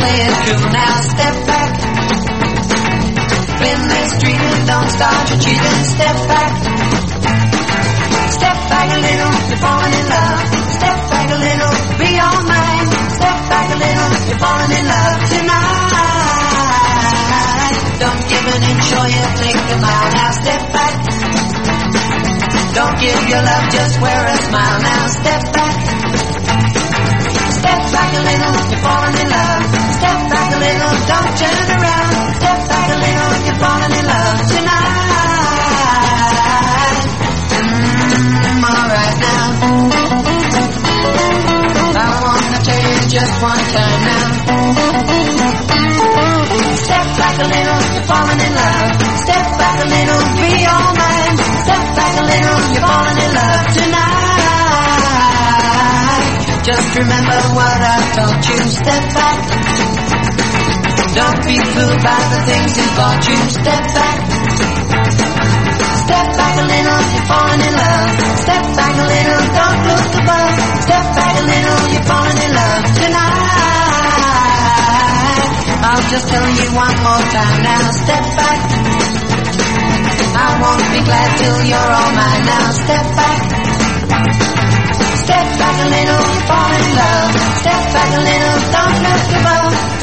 play it cool now. Step back. When they're streaming, don't start retreating. Step back. Step back a little, you're falling in love. Step back a little, be all mine. Step back a little, you're falling in love tonight. Don't give an inch or you take a mile. Now step back. Don't give your love, just wear a smile. Now step back. Step back a little, you're falling in love. Step back a little, don't turn around. Step back a little, you're falling in love tonight. Alright now. I wanna tell you just one time now. Step back a little, you're falling in love. Step back a little, be all mine. Step back a little, you're falling in love tonight. Just remember what I told you. Step back. Don't be fooled by the things he bought you. Step back. Step back a little, you're falling in love. Step back a little, don't look above. Step back a little, you're falling in love tonight. I'll just tell you one more time now. Step back. I won't be glad till you're all mine. Now step back. Step back a little, you're falling in love. Step back a little, don't look above.